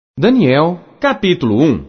Daniel, capítulo 1.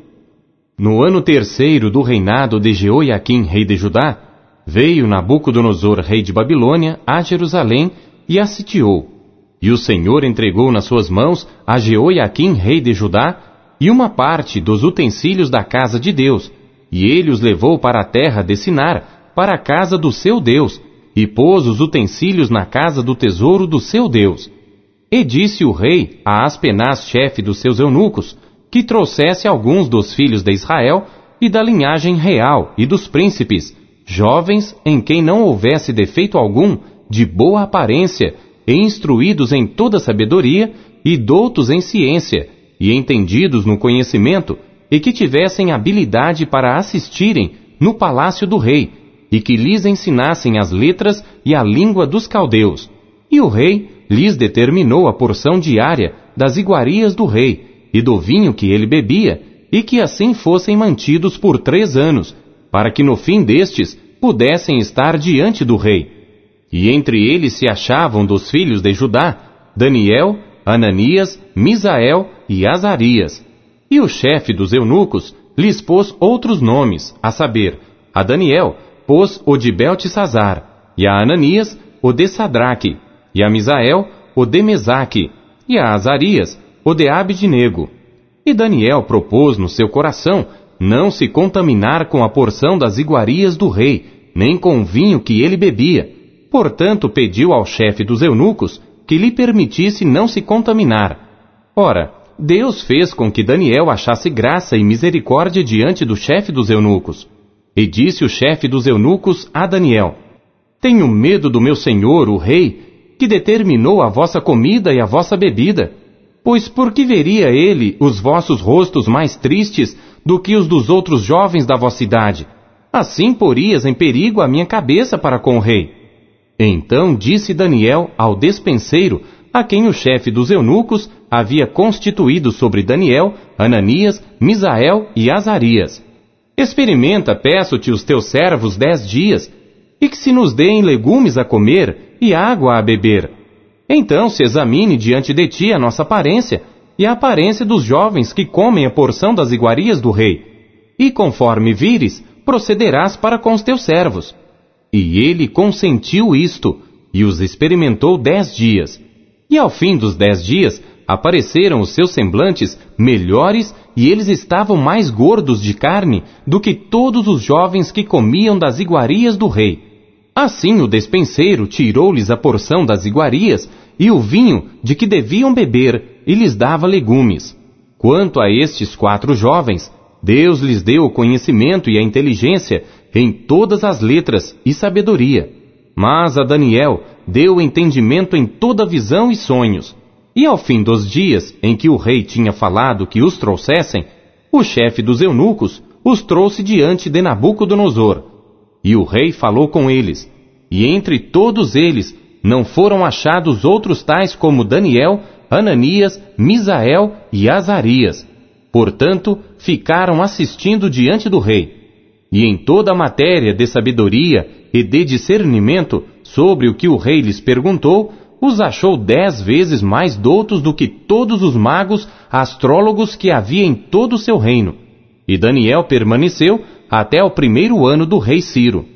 No ano terceiro do reinado de Jeoiaquim, rei de Judá, veio Nabucodonosor, rei de Babilônia, a Jerusalém e a sitiou. E o Senhor entregou nas suas mãos a Jeoiaquim, rei de Judá, e uma parte dos utensílios da casa de Deus, e ele os levou para a terra de Sinar, para a casa do seu Deus, e pôs os utensílios na casa do tesouro do seu Deus. E disse o rei a Aspenaz, chefe dos seus eunucos, que trouxesse alguns dos filhos de Israel e da linhagem real e dos príncipes, jovens em quem não houvesse defeito algum, de boa aparência, e instruídos em toda sabedoria, e doutos em ciência, e entendidos no conhecimento, e que tivessem habilidade para assistirem no palácio do rei, e que lhes ensinassem as letras e a língua dos caldeus. E o rei lhes determinou a porção diária das iguarias do rei, e do vinho que ele bebia, e que assim fossem mantidos por 3 anos, para que no fim destes pudessem estar diante do rei. E entre eles se achavam dos filhos de Judá, Daniel, Ananias, Misael e Azarias. E o chefe dos eunucos lhes pôs outros nomes, a saber, a Daniel pôs o de Beltesazar, e a Ananias o de Sadraque, e a Misael o de Mesaque, e a Azarias o de Abidnego. E Daniel propôs no seu coração não se contaminar com a porção das iguarias do rei, nem com o vinho que ele bebia. Portanto, pediu ao chefe dos eunucos que lhe permitisse não se contaminar. Ora, Deus fez com que Daniel achasse graça e misericórdia diante do chefe dos eunucos. E disse o chefe dos eunucos a Daniel: Tenho medo do meu senhor, o rei, que determinou a vossa comida e a vossa bebida. Pois por que veria ele os vossos rostos mais tristes do que os dos outros jovens da vossa idade? Assim porias em perigo a minha cabeça para com o rei. Então disse Daniel ao despenseiro, a quem o chefe dos eunucos havia constituído sobre Daniel, Ananias, Misael e Azarias: Experimenta, peço-te, os teus servos 10 dias, e que se nos deem legumes a comer e água a beber. Então se examine diante de ti a nossa aparência e a aparência dos jovens que comem a porção das iguarias do rei. E conforme vires, procederás para com os teus servos. E ele consentiu isto, e os experimentou 10 dias. E ao fim dos 10 dias, apareceram os seus semblantes melhores, e eles estavam mais gordos de carne do que todos os jovens que comiam das iguarias do rei. Assim o despenseiro tirou-lhes a porção das iguarias e o vinho de que deviam beber, e lhes dava legumes. Quanto a estes 4 jovens, Deus lhes deu o conhecimento e a inteligência em todas as letras e sabedoria. Mas a Daniel deu entendimento em toda visão e sonhos. E ao fim dos dias em que o rei tinha falado que os trouxessem, o chefe dos eunucos os trouxe diante de Nabucodonosor. E o rei falou com eles, e entre todos eles não foram achados outros tais como Daniel, Ananias, Misael e Azarias. Portanto, ficaram assistindo diante do rei. E em toda a matéria de sabedoria e de discernimento sobre o que o rei lhes perguntou, os achou 10 vezes mais doutos do que todos os magos astrólogos que havia em todo o seu reino. E Daniel permaneceu até o 1º ano do rei Ciro.